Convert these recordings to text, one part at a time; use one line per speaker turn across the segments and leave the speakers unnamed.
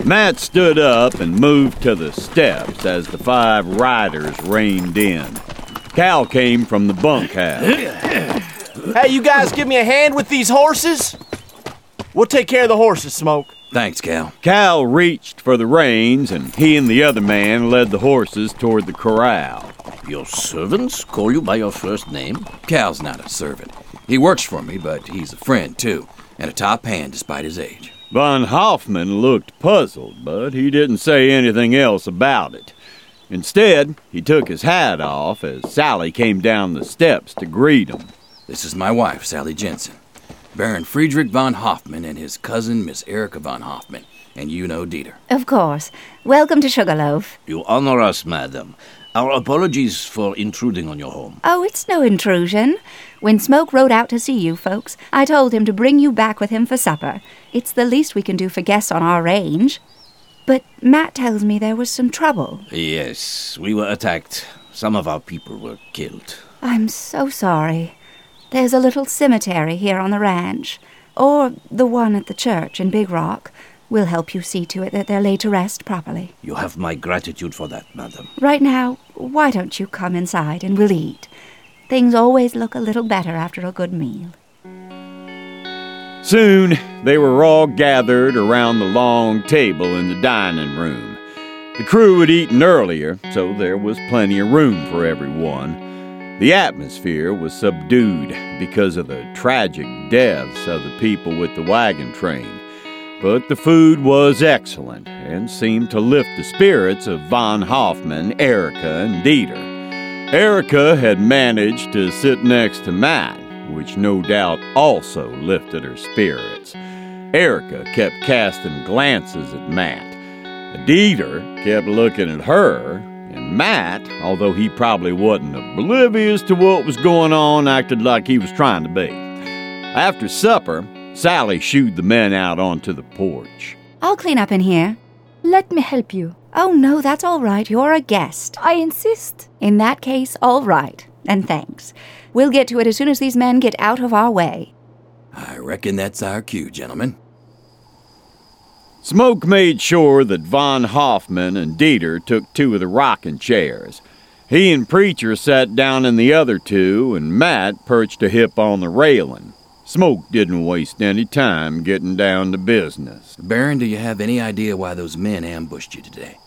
Matt stood up and moved to the steps as the 5 riders reined in. Cal came from the bunkhouse.
Hey, you guys give me a hand with these horses? We'll take care of the horses, Smoke.
Thanks, Cal.
Cal reached for the reins, and he and the other man led the horses toward the corral.
Your servants call you by your first name?
Cal's not a servant. He works for me, but he's a friend, too, and a top hand despite his age.
Von Hoffman looked puzzled, but he didn't say anything else about it. Instead, he took his hat off as Sally came down the steps to greet him.
This is my wife, Sally Jensen. Baron Friedrich von Hoffman and his cousin, Miss Erica von Hoffman. And you know Dieter.
Of course. Welcome to Sugarloaf.
You honor us, madam. Our apologies for intruding on your home.
Oh, it's no intrusion. When Smoke rode out to see you folks, I told him to bring you back with him for supper. It's the least we can do for guests on our range. But Matt tells me there was some trouble.
Yes, we were attacked. Some of our people were killed.
I'm so sorry. There's a little cemetery here on the ranch, or the one at the church in Big Rock. We'll help you see to it that they're laid to rest properly.
You have my gratitude for that, madam.
Right now, why don't you come inside and we'll eat? Things always look a little better after a good meal.
Soon, they were all gathered around the long table in the dining room. The crew had eaten earlier, so there was plenty of room for everyone. The atmosphere was subdued because of the tragic deaths of the people with the wagon train. But the food was excellent and seemed to lift the spirits of Von Hoffman, Erica, and Dieter. Erica had managed to sit next to Matt, which no doubt also lifted her spirits. Erica kept casting glances at Matt. Dieter kept looking at her, and Matt, although he probably wasn't oblivious to what was going on, acted like he was trying to be. After supper, Sally shooed the men out onto the porch.
I'll clean up in here.
Let me help you.
Oh, no, that's all right. You're a guest.
I insist.
In that case, all right. And thanks. We'll get to it as soon as these men get out of our way.
I reckon that's our cue, gentlemen.
Smoke made sure that Von Hoffman and Dieter took 2 of the rocking chairs. He and Preacher sat down in the other 2, and Matt perched a hip on the railing. Smoke didn't waste any time getting down to business.
Baron, do you have any idea why those men ambushed you today?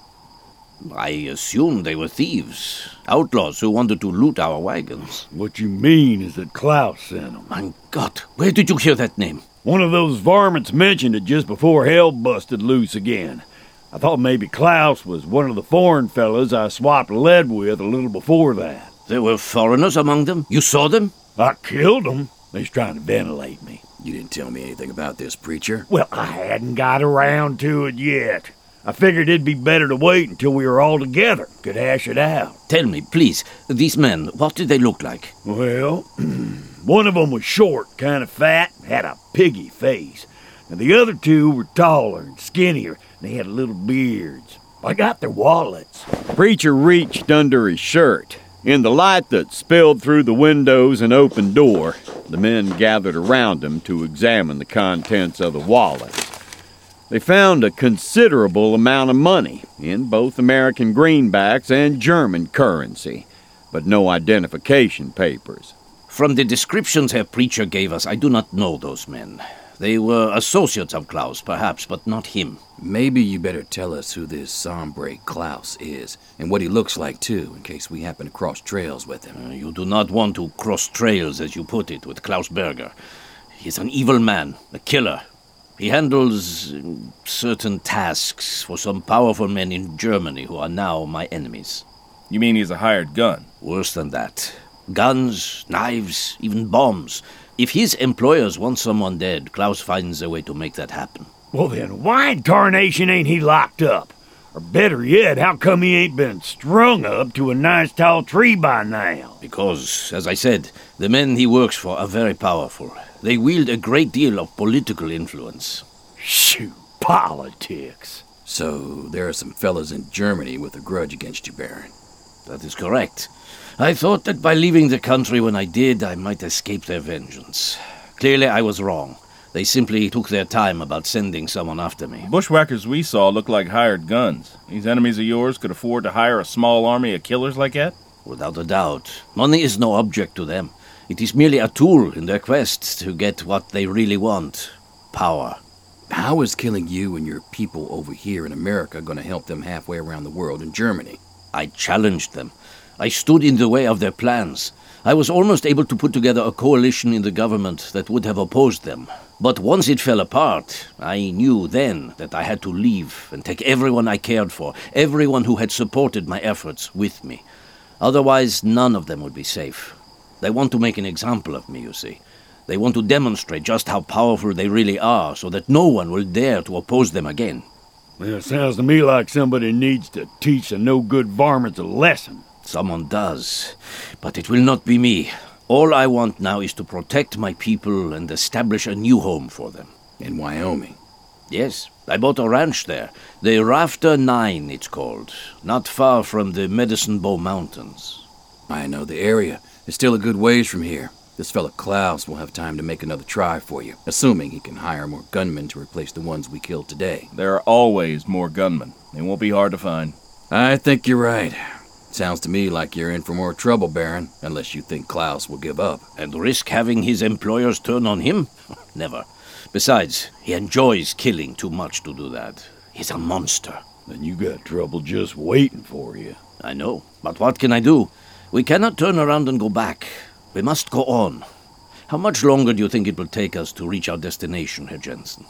I assumed they were thieves, outlaws who wanted to loot our wagons.
What you mean is that Klaus sent them.
My God, where did you hear that name?
One of those varmints mentioned it just before hell busted loose again. I thought maybe Klaus was one of the foreign fellas I swapped lead with a little before that.
There were foreigners among them? You saw them?
I killed them. They was trying to ventilate me.
You didn't tell me anything about this, Preacher.
Well, I hadn't got around to it yet. I figured it'd be better to wait until we were all together, could hash it out.
Tell me, please, these men, what did they look like?
Well, one of them was short, kind of fat, had a piggy face. And the other 2 were taller and skinnier, and they had little beards. I got their wallets.
Preacher reached under his shirt. In the light that spilled through the windows and open door, the men gathered around him to examine the contents of the wallets. They found a considerable amount of money in both American greenbacks and German currency, but no identification papers.
From the descriptions Herr Preacher gave us, I do not know those men. They were associates of Klaus, perhaps, but not him.
Maybe you better tell us who this sombre Klaus is, and what he looks like, too, in case we happen to cross trails with him.
You do not want to cross trails, as you put it, with Klaus Berger. He is an evil man, a killer. He handles certain tasks for some powerful men in Germany who are now my enemies.
You mean he's a hired gun?
Worse than that. Guns, knives, even bombs. If his employers want someone dead, Klaus finds a way to make that happen.
Well then, why in tarnation ain't he locked up? Or better yet, how come he ain't been strung up to a nice tall tree by now?
Because, as I said, the men he works for are very powerful. They wield a great deal of political influence.
Shoot, politics.
So there are some fellas in Germany with a grudge against you, Baron.
That is correct. I thought that by leaving the country when I did, I might escape their vengeance. Clearly, I was wrong. They simply took their time about sending someone after me.
Bushwhackers we saw looked like hired guns. These enemies of yours could afford to hire a small army of killers like that?
Without a doubt. Money is no object to them. It is merely a tool in their quest to get what they really want. Power.
How is killing you and your people over here in America going to help them halfway around the world in Germany?
I challenged them. I stood in the way of their plans. I was almost able to put together a coalition in the government that would have opposed them. But once it fell apart, I knew then that I had to leave and take everyone I cared for, everyone who had supported my efforts with me. Otherwise, none of them would be safe. They want to make an example of me, you see. They want to demonstrate just how powerful they really are so that no one will dare to oppose them again.
Well, it sounds to me like somebody needs to teach the no-good varmints a lesson.
Someone does, but it will not be me. All I want now is to protect my people and establish a new home for them.
In Wyoming?
Yes, I bought a ranch there. The Rafter 9, it's called. Not far from the Medicine Bow Mountains.
I know the area. It's still a good ways from here. This fella Klaus will have time to make another try for you, assuming he can hire more gunmen to replace the ones we killed today.
There are always more gunmen. They won't be hard to find.
I think you're right. Sounds to me like you're in for more trouble, Baron, unless you think Klaus will give up.
And risk having his employers turn on him? Never. Besides, he enjoys killing too much to do that. He's a monster.
Then you got trouble just waiting for you.
I know, but what can I do? We cannot turn around and go back. We must go on. How much longer do you think it will take us to reach our destination, Herr Jensen?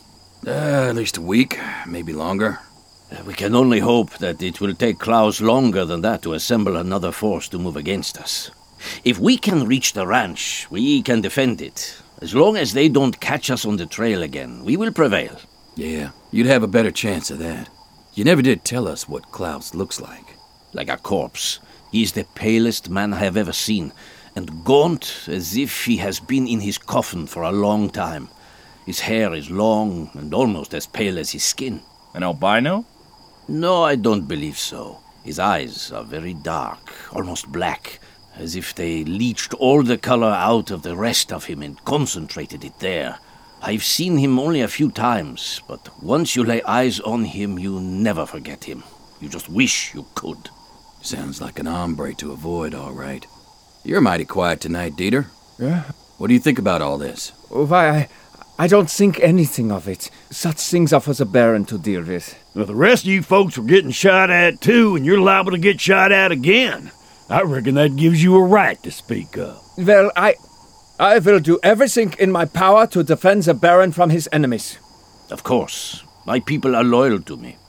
At least a week, maybe longer.
We can only hope that it will take Klaus longer than that to assemble another force to move against us. If we can reach the ranch, we can defend it. As long as they don't catch us on the trail again, we will prevail.
Yeah, you'd have a better chance of that. You never did tell us what Klaus looks like.
Like a corpse. He is the palest man I have ever seen, and gaunt as if he has been in his coffin for a long time. His hair is long and almost as pale as his skin.
An albino?
No, I don't believe so. His eyes are very dark, almost black, as if they leached all the color out of the rest of him and concentrated it there. I've seen him only a few times, but once you lay eyes on him, you never forget him. You just wish you could.
Sounds like an hombre to avoid, all right. You're mighty quiet tonight, Dieter.
Yeah?
What do you think about all this?
Why, I don't think anything of it. Such things are for the Baron to deal with.
Well, the rest of you folks were getting shot at too, and you're liable to get shot at again. I reckon that gives you a right to speak up.
Well, I will do everything in my power to defend the Baron from his enemies.
Of course. My people are loyal to me.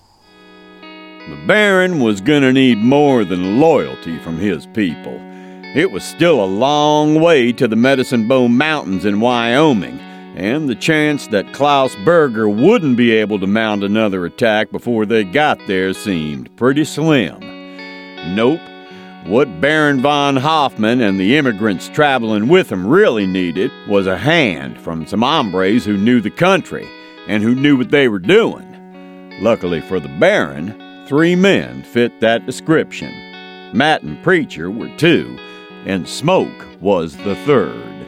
The Baron was gonna need more than loyalty from his people. It was still a long way to the Medicine Bow Mountains in Wyoming, and the chance that Klaus Berger wouldn't be able to mount another attack before they got there seemed pretty slim. Nope. What Baron von Hoffman and the immigrants traveling with him really needed was a hand from some hombres who knew the country and who knew what they were doing. Luckily for the Baron, 3 men fit that description. Matt and Preacher were 2, and Smoke was the 3rd.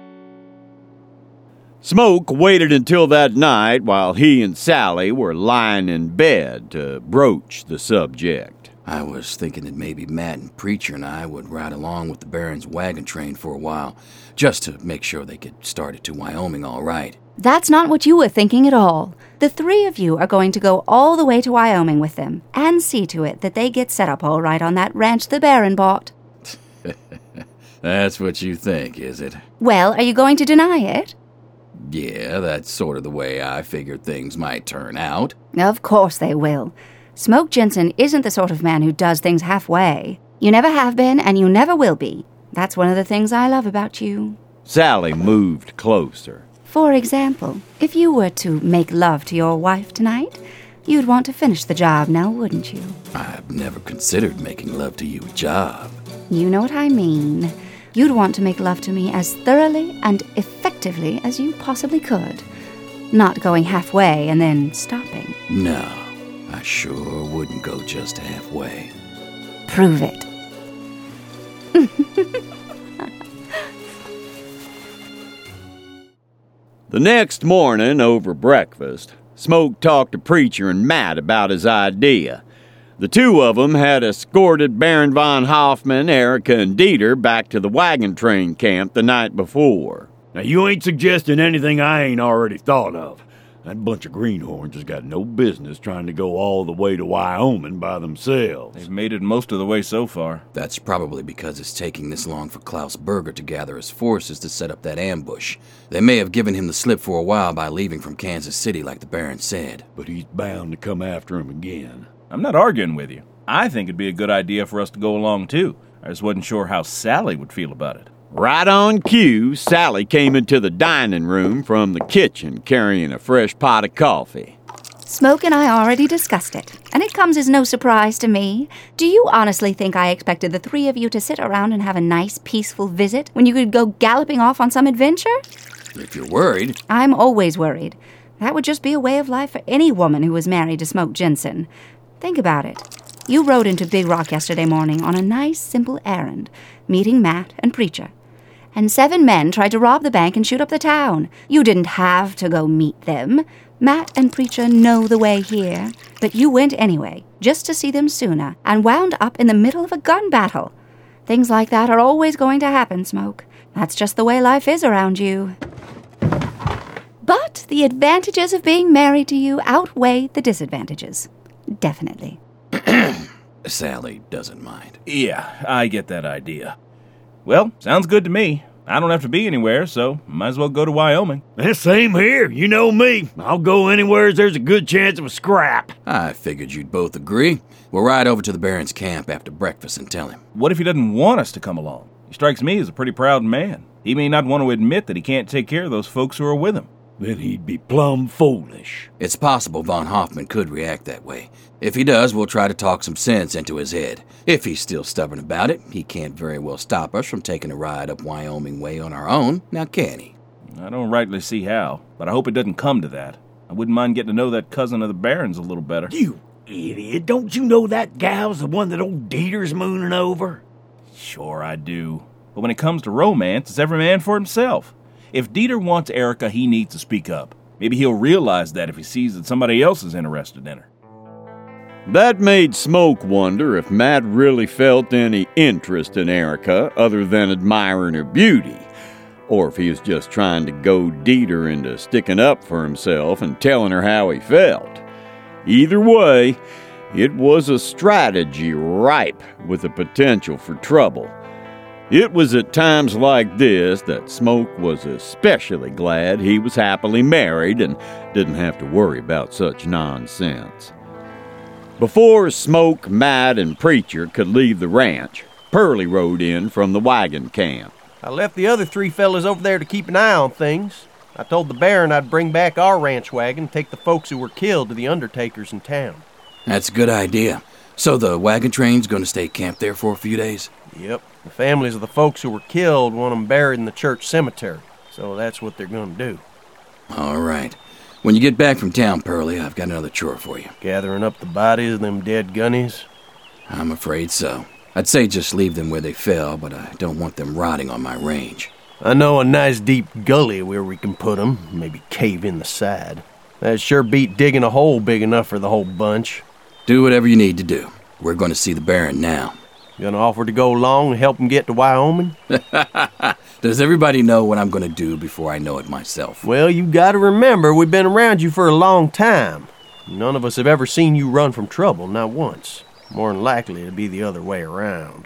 Smoke waited until that night while he and Sally were lying in bed to broach the subject.
I was thinking that maybe Matt and Preacher and I would ride along with the Baron's wagon train for a while, just to make sure they could start it to Wyoming all right.
That's not what you were thinking at all. The 3 of you are going to go all the way to Wyoming with them, and see to it that they get set up all right on that ranch the Baron bought.
That's what you think, is it?
Well, are you going to deny it?
Yeah, that's sort of the way I figured things might turn out.
Of course they will. Smoke Jensen isn't the sort of man who does things halfway. You never have been, and you never will be. That's one of the things I love about you.
Sally moved closer.
For example, if you were to make love to your wife tonight, you'd want to finish the job now, wouldn't you?
I've never considered making love to you a job.
You know what I mean. You'd want to make love to me as thoroughly and effectively as you possibly could. Not going halfway and then stopping.
No, I sure wouldn't go just halfway.
Prove it.
The next morning, over breakfast, Smoke talked to Preacher and Matt about his idea. The two of them had escorted Baron von Hoffman, Erica, and Dieter back to the wagon train camp the night before.
Now, you ain't suggesting anything I ain't already thought of. That bunch of greenhorns has got no business trying to go all the way to Wyoming by themselves.
They've made it most of the way so far.
That's probably because it's taking this long for Klaus Berger to gather his forces to set up that ambush. They may have given him the slip for a while by leaving from Kansas City like the Baron said.
But he's bound to come after him again.
I'm not arguing with you. I think it'd be a good idea for us to go along, too. I just wasn't sure how Sally would feel about it.
Right on cue, Sally came into the dining room from the kitchen carrying a fresh pot of coffee.
Smoke and I already discussed it, and it comes as no surprise to me. Do you honestly think I expected the three of you to sit around and have a nice, peaceful visit when you could go galloping off on some adventure?
If you're worried.
I'm always worried. That would just be a way of life for any woman who was married to Smoke Jensen. Think about it. You rode into Big Rock yesterday morning on a nice, simple errand, meeting Matt and Preacher. And 7 men tried to rob the bank and shoot up the town. You didn't have to go meet them. Matt and Preacher know the way here. But you went anyway, just to see them sooner, and wound up in the middle of a gun battle. Things like that are always going to happen, Smoke. That's just the way life is around you. But the advantages of being married to you outweigh the disadvantages. Definitely.
Sally doesn't mind.
Yeah, I get that idea. Well, sounds good to me. I don't have to be anywhere, so might as well go to Wyoming.
Same here. You know me. I'll go anywhere there's a good chance of a scrap.
I figured you'd both agree. We'll ride over to the Baron's camp after breakfast and tell him.
What if he doesn't want us to come along? He strikes me as a pretty proud man. He may not want to admit that he can't take care of those folks who are with him.
Then he'd be plumb foolish.
It's possible von Hoffman could react that way. If he does, we'll try to talk some sense into his head. If he's still stubborn about it, he can't very well stop us from taking a ride up Wyoming way on our own, now can he?
I don't rightly see how, but I hope it doesn't come to that. I wouldn't mind getting to know that cousin of the Baron's a little better.
You idiot. Don't you know that gal's the one that old Dieter's mooning over?
Sure I do. But when it comes to romance, it's every man for himself. If Dieter wants Erica, he needs to speak up. Maybe he'll realize that if he sees that somebody else is interested in her.
That made Smoke wonder if Matt really felt any interest in Erica other than admiring her beauty, or if he was just trying to goad Dieter into sticking up for himself and telling her how he felt. Either way, it was a strategy ripe with the potential for trouble. It was at times like this that Smoke was especially glad he was happily married and didn't have to worry about such nonsense. Before Smoke, Matt, and Preacher could leave the ranch, Pearlie rode in from the wagon camp.
I left the other 3 fellas over there to keep an eye on things. I told the Baron I'd bring back our ranch wagon and take the folks who were killed to the undertakers in town.
That's a good idea. So the wagon train's going to stay camped there for a few days?
Yep. The families of the folks who were killed want them buried in the church cemetery, so that's what they're going to do.
All right. When you get back from town, Pearlie, I've got another chore for you.
Gathering up the bodies of them dead gunnies?
I'm afraid so. I'd say just leave them where they fell, but I don't want them rotting on my range.
I know a nice deep gully where we can put them, maybe cave in the side. That'd sure beat digging a hole big enough for the whole bunch.
Do whatever you need to do. We're going to see the Baron now.
Gonna offer to go along and help him get to Wyoming?
Does everybody know what I'm going to do before I know it myself?
Well, you gotta remember, we've been around you for a long time. None of us have ever seen you run from trouble, not once. More than likely it'll be the other way around.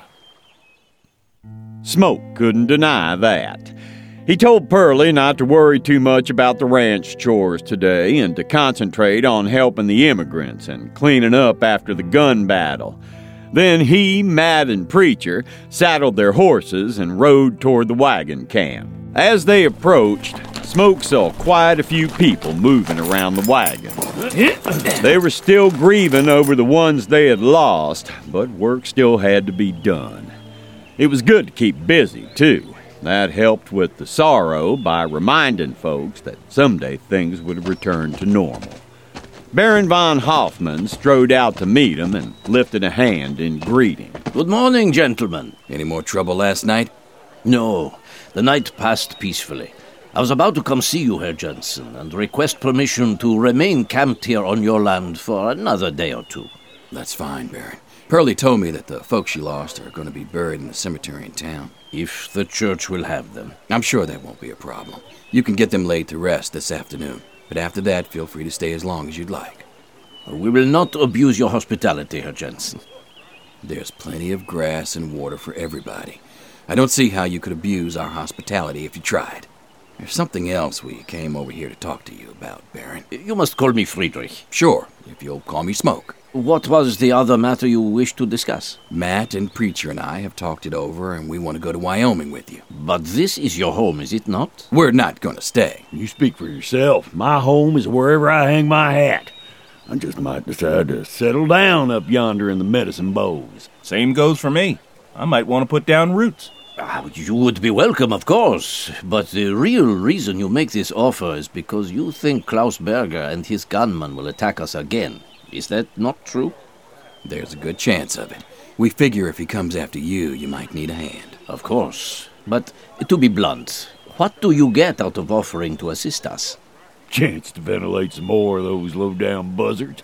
Smoke couldn't deny that. He told Pearlie not to worry too much about the ranch chores today and to concentrate on helping the immigrants and cleaning up after the gun battle. Then he, Matt, and Preacher saddled their horses and rode toward the wagon camp. As they approached, Smoke saw quite a few people moving around the wagon. They were still grieving over the ones they had lost, but work still had to be done. It was good to keep busy, too. That helped with the sorrow by reminding folks that someday things would return to normal. Baron von Hoffman strode out to meet him and lifted a hand in greeting.
Good morning, gentlemen.
Any more trouble last night?
No, the night passed peacefully. I was about to come see you, Herr Jensen, and request permission to remain camped here on your land for another day or two.
That's fine, Baron. Pearlie told me that the folks she lost are going to be buried in the cemetery in town.
If the church will have them.
I'm sure that won't be a problem. You can get them laid to rest this afternoon. But after that, feel free to stay as long as you'd like.
We will not abuse your hospitality, Herr Jensen.
There's plenty of grass and water for everybody. I don't see how you could abuse our hospitality if you tried. There's something else we came over here to talk to you about, Baron.
You must call me Friedrich.
Sure, if you'll call me Smoke.
What was the other matter you wished to discuss?
Matt and Preacher and I have talked it over, and we want to go to Wyoming with you.
But this is your home, is it not?
We're not going to stay.
You speak for yourself. My home is wherever I hang my hat. I just might decide to settle down up yonder in the Medicine Bows.
Same goes for me. I might want to put down roots.
You would be welcome, of course. But the real reason you make this offer is because you think Klaus Berger and his gunmen will attack us again. Is that not true?
There's a good chance of it. We figure if he comes after you, you might need a hand.
Of course. But to be blunt, what do you get out of offering to assist us?
Chance to ventilate some more of those low-down buzzards.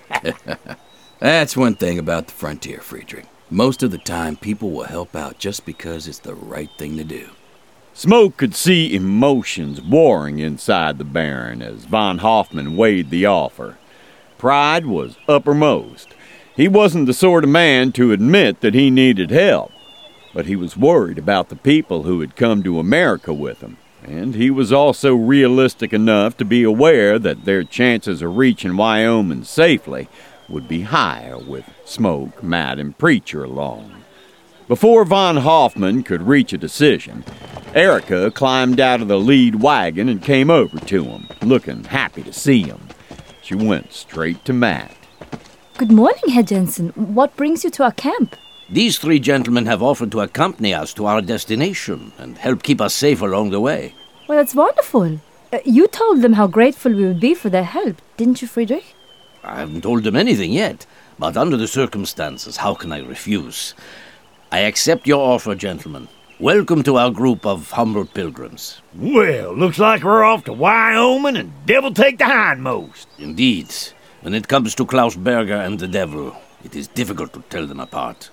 That's one thing about the frontier, Friedrich. Most of the time, people will help out just because it's the right thing to do.
Smoke could see emotions warring inside the Baron as von Hoffman weighed the offer. Pride was uppermost. He wasn't the sort of man to admit that he needed help, but he was worried about the people who had come to America with him, and he was also realistic enough to be aware that their chances of reaching Wyoming safely would be higher with Smoke, Matt, and Preacher along. Before von Hoffman could reach a decision, Erica climbed out of the lead wagon and came over to him, looking happy to see him. She went straight to Matt.
Good morning, Herr Jensen. What brings you to our camp?
These three gentlemen have offered to accompany us to our destination and help keep us safe along the way.
Well, that's wonderful. You told them how grateful we would be for their help, didn't you, Friedrich?
I haven't told them anything yet, but under the circumstances, how can I refuse? I accept your offer, gentlemen. Welcome to our group of humble pilgrims.
Well, looks like we're off to Wyoming and devil take the hindmost.
Indeed. When it comes to Klaus Berger and the devil, it is difficult to tell them apart.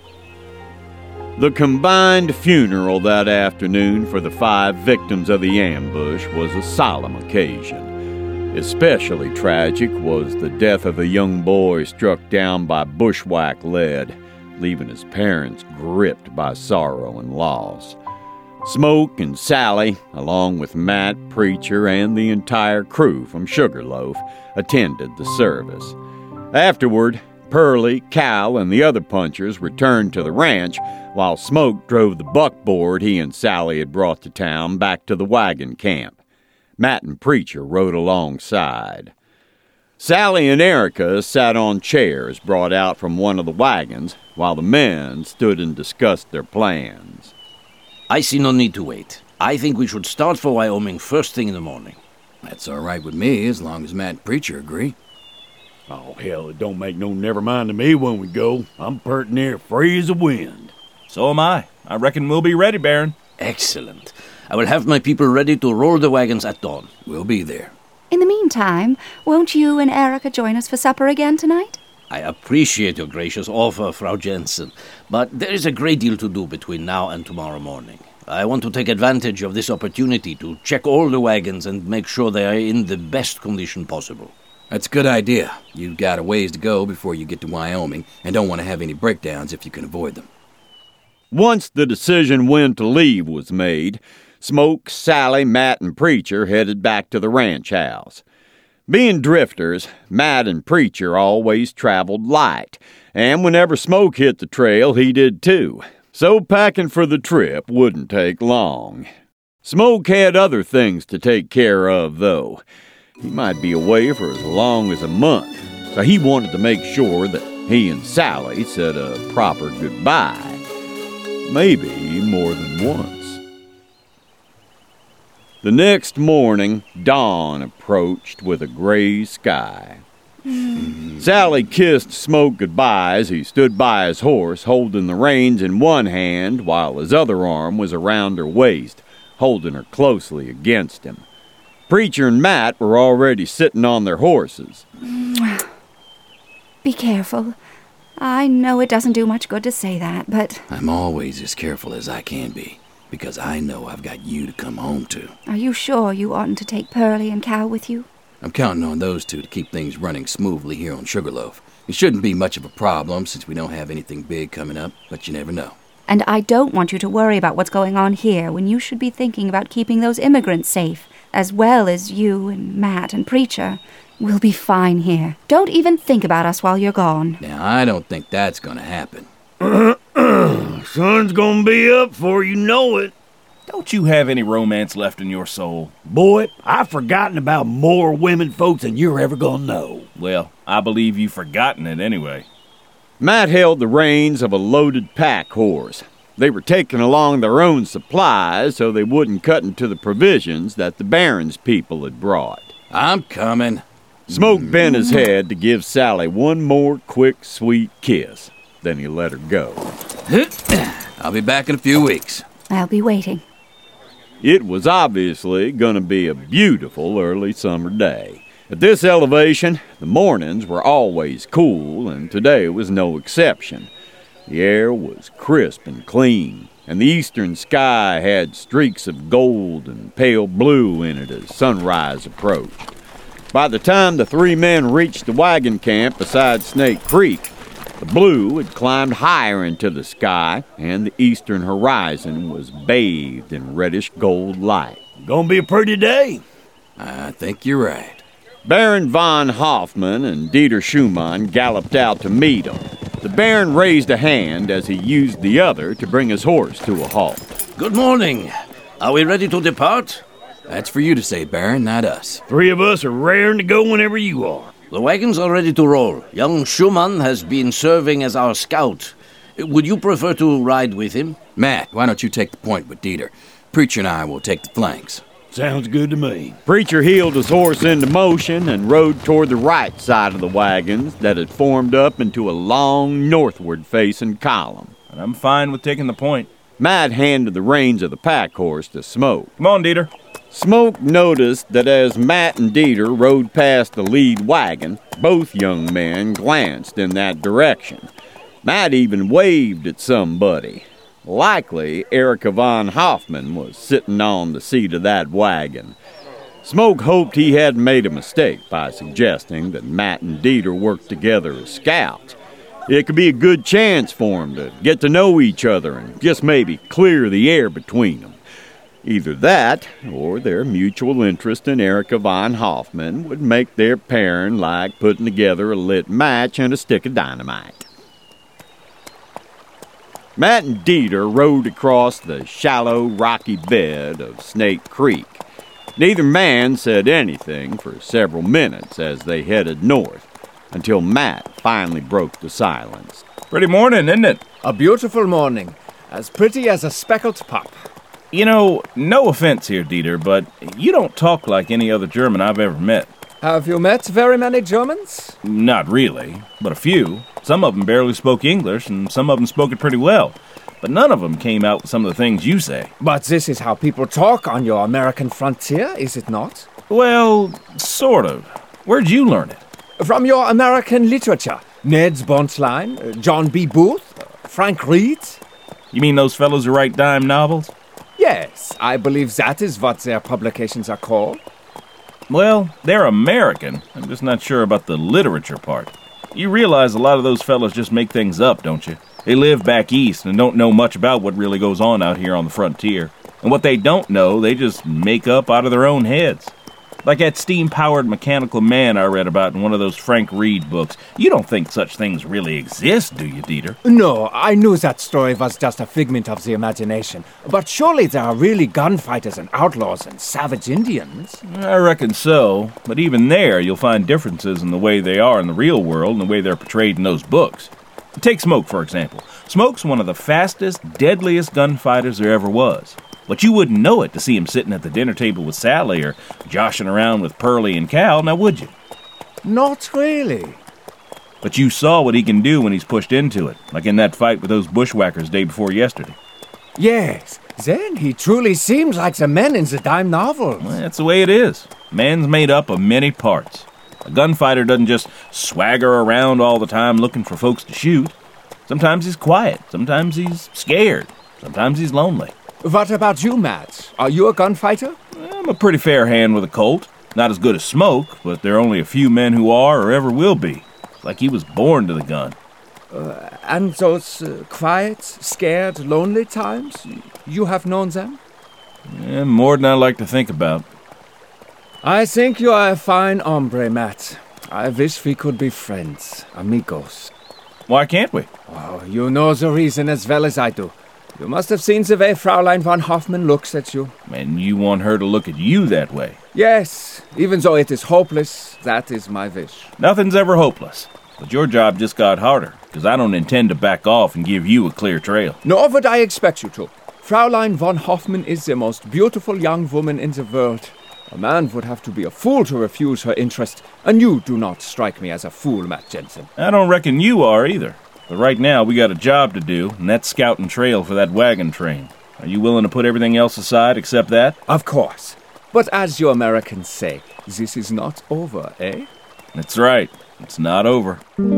The combined funeral that afternoon for the 5 victims of the ambush was a solemn occasion. Especially tragic was the death of a young boy struck down by bushwhack lead, leaving his parents gripped by sorrow and loss. Smoke and Sally, along with Matt, Preacher, and the entire crew from Sugarloaf, attended the service. Afterward, Pearlie, Cal, and the other punchers returned to the ranch, while Smoke drove the buckboard he and Sally had brought to town back to the wagon camp. Matt and Preacher rode alongside. Sally and Erica sat on chairs brought out from one of the wagons, while the men stood and discussed their plans.
I see no need to wait. I think we should start for Wyoming first thing in the morning.
That's all right with me, as long as Matt and Preacher agree.
Oh, hell, it don't make no never mind to me when we go. I'm pert near free as a wind.
So am I. I reckon we'll be ready, Baron.
Excellent. I will have my people ready to roll the wagons at dawn.
We'll be there.
In the meantime, won't you and Erica join us for supper again tonight?
I appreciate your gracious offer, Frau Jensen, but there is a great deal to do between now and tomorrow morning. I want to take advantage of this opportunity to check all the wagons and make sure they are in the best condition possible.
That's a good idea. You've got a ways to go before you get to Wyoming, and don't want to have any breakdowns if you can avoid them.
Once the decision when to leave was made, Smoke, Sally, Matt, and Preacher headed back to the ranch house. Being drifters, Matt and Preacher always traveled light, and whenever Smoke hit the trail, he did too. So packing for the trip wouldn't take long. Smoke had other things to take care of, though. He might be away for as long as a month, so he wanted to make sure that he and Sally said a proper goodbye. Maybe more than once. The next morning, dawn approached with a gray sky. Sally kissed Smoke goodbye as he stood by his horse, holding the reins in one hand while his other arm was around her waist, holding her closely against him. Preacher and Matt were already sitting on their horses.
Be careful. I know it doesn't do much good to say that, but...
I'm always as careful as I can be, because I know I've got you to come home to.
Are you sure you oughtn't to take Pearlie and Cal with you?
I'm counting on those two to keep things running smoothly here on Sugarloaf. It shouldn't be much of a problem since we don't have anything big coming up, but you never know.
And I don't want you to worry about what's going on here when you should be thinking about keeping those immigrants safe, as well as you and Matt and Preacher. We'll be fine here. Don't even think about us while you're gone.
Now, I don't think that's gonna happen.
Sun's gonna be up before you know it.
Don't you have any romance left in your soul?
Boy, I've forgotten about more women folks than you're ever gonna know.
Well, I believe you've forgotten it anyway.
Matt held the reins of a loaded pack horse. They were taking along their own supplies so they wouldn't cut into the provisions that the Barron's people had brought.
I'm coming.
Smoke bent his head to give Sally one more quick, sweet kiss. Then he let her go.
I'll be back in a few weeks.
I'll be waiting.
It was obviously going to be a beautiful early summer day. At this elevation, the mornings were always cool, and today was no exception. The air was crisp and clean, and the eastern sky had streaks of gold and pale blue in it as sunrise approached. By the time the three men reached the wagon camp beside Snake Creek, the blue had climbed higher into the sky, and the eastern horizon was bathed in reddish gold light.
Gonna be a pretty day.
I think you're right.
Baron von Hoffman and Dieter Schumann galloped out to meet him. The Baron raised a hand as he used the other to bring his horse to a halt.
Good morning. Are we ready to depart?
That's for you to say, Baron, not us.
Three of us are raring to go whenever you are.
The wagons are ready to roll. Young Schumann has been serving as our scout. Would you prefer to ride with him?
Matt, why don't you take the point with Dieter? Preacher and I will take the flanks.
Sounds good to me.
Preacher heeled his horse into motion and rode toward the right side of the wagons that had formed up into a long northward-facing column.
And I'm fine with taking the point.
Matt handed the reins of the pack horse to Smoke.
Come on, Dieter.
Smoke noticed that as Matt and Dieter rode past the lead wagon, both young men glanced in that direction. Matt even waved at somebody. Likely, Erica von Hoffman was sitting on the seat of that wagon. Smoke hoped he hadn't made a mistake by suggesting that Matt and Dieter worked together as scouts. It could be a good chance for them to get to know each other and just maybe clear the air between them. Either that, or their mutual interest in Erica von Hoffman would make their pairing like putting together a lit match and a stick of dynamite. Matt and Dieter rode across the shallow, rocky bed of Snake Creek. Neither man said anything for several minutes as they headed north, until Matt finally broke the silence.
Pretty morning, isn't it?
A beautiful morning, as pretty as a speckled pup.
You know, no offense here, Dieter, but you don't talk like any other German I've ever met.
Have you met very many Germans?
Not really, but a few. Some of them barely spoke English, and some of them spoke it pretty well. But none of them came out with some of the things you say.
But this is how people talk on your American frontier, is it not?
Well, sort of. Where'd you learn it?
From your American literature. Ned Bontline, John B. Booth, Frank Reed.
You mean those fellows who write dime novels?
Yes, I believe that is what their publications are called.
Well, they're American. I'm just not sure about the literature part. You realize a lot of those fellows just make things up, don't you? They live back east and don't know much about what really goes on out here on the frontier. And what they don't know, they just make up out of their own heads. Like that steam-powered mechanical man I read about in one of those Frank Reed books. You don't think such things really exist, do you, Dieter?
No, I knew that story was just a figment of the imagination. But surely there are really gunfighters and outlaws and savage Indians.
I reckon so. But even there, you'll find differences in the way they are in the real world and the way they're portrayed in those books. Take Smoke, for example. Smoke's one of the fastest, deadliest gunfighters there ever was. But you wouldn't know it to see him sitting at the dinner table with Sally or joshing around with Pearlie and Cal, now would you?
Not really.
But you saw what he can do when he's pushed into it, like in that fight with those bushwhackers day before yesterday.
Yes, Then he truly seems like the men in the dime novels.
Well, that's the way it is. Man's made up of many parts. A gunfighter doesn't just swagger around all the time looking for folks to shoot. Sometimes he's quiet. Sometimes he's scared. Sometimes he's lonely.
What about you, Matt? Are you a gunfighter?
I'm a pretty fair hand with a Colt. Not as good as Smoke, but there are only a few men who are or ever will be. It's like he was born to the gun.
And those quiet, scared, lonely times, you have known them?
Yeah, more than I like to think about.
I think you are a fine hombre, Matt. I wish we could be friends, amigos.
Why can't we?
Oh, you know the reason as well as I do. You must have seen the way Fraulein von Hoffmann looks at you.
And you want her to look at you that way.
Yes, even though it is hopeless, that is my wish.
Nothing's ever hopeless. But your job just got harder, because I don't intend to back off and give you a clear trail.
Nor would I expect you to. Fraulein von Hoffmann is the most beautiful young woman in the world. A man would have to be a fool to refuse her interest, and you do not strike me as a fool, Matt Jensen.
I don't reckon you are either. But right now, we got a job to do, and that's scouting trail for that wagon train. Are you willing to put everything else aside except that?
Of course. But as you Americans say, this is not over, eh?
That's right. It's not over.